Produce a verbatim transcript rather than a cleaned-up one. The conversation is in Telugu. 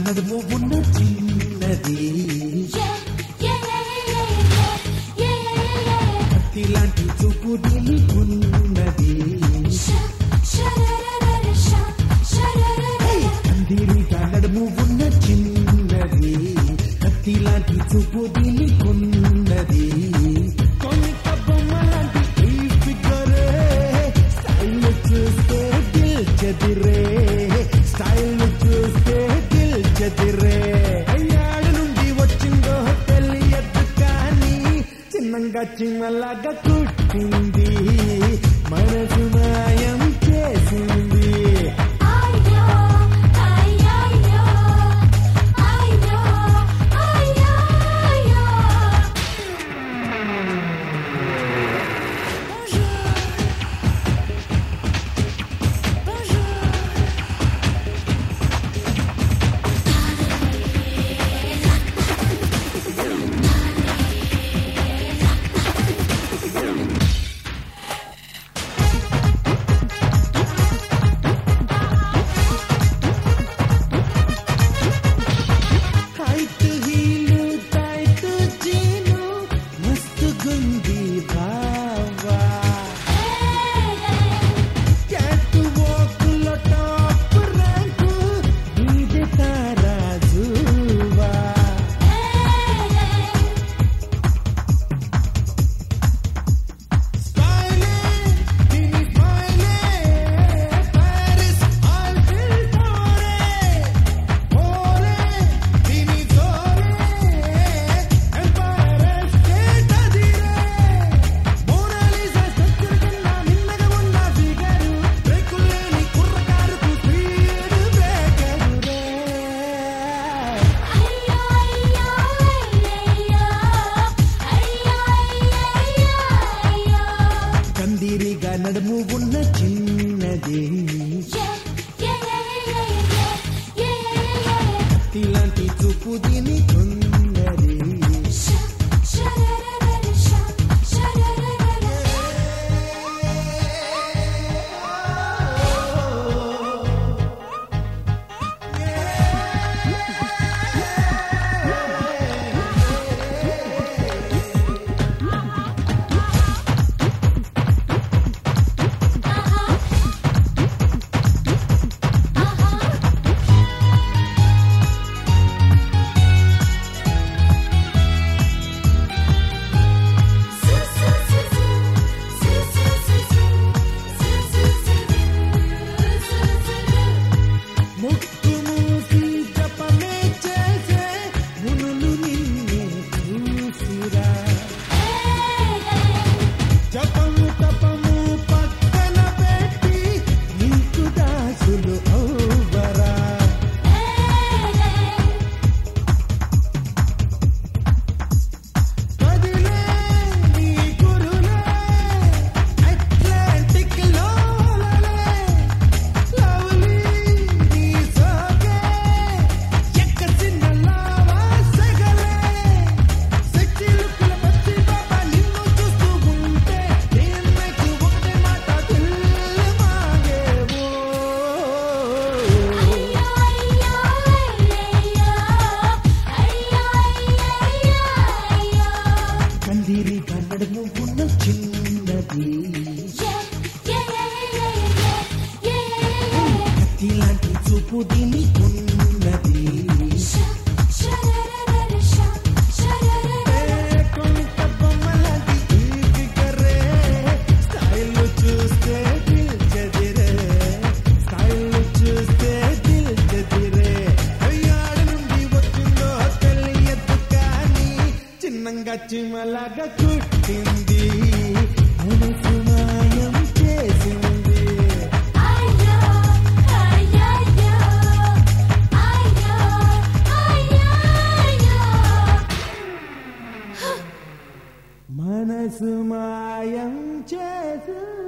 నడుము ఉన్న చిన్నది కత్తిలాంటి చూపు దీనికున్నది కందిరిగా నడుము ఉన్న చిన్నది కత్తిలాంటి చూపు దీనికున్నది కొనిక బొమ్మలాంటి ఈ ఫిగరే స్టైల్ చూస్తే దిల్ చెదిరే స్టైల్ చూస్తే దిల్ చెదిరే అయ్యాడు నుండి వచ్చిందో తెలియదు కానీ చిన్నంగా చిన్నలాగా కుట్టింది మనసు మాయం చేసింది కందిరిగా నడుము ఉన్న చిన్నది కత్తిలాంటి చూపు దీనికున్నది కందిరిగా నడుము ఉన్న చిన్నది కత్తిలాంటి చూపు దీనికున్నది కొనిక బొమ్మలాంటి ఈ ఫిగరే స్టైల్ చూస్తే దిల్ చెదిరే స్టైల్ చూస్తే దిల్ చెదిరే అయ్యాడు నుండి వచ్చిందో తెలియదు కానీ చిన్నంగా చిమ్మలాగా కుట్టింది మనసు మాయం చేసింది మనసు మాయం చేసింది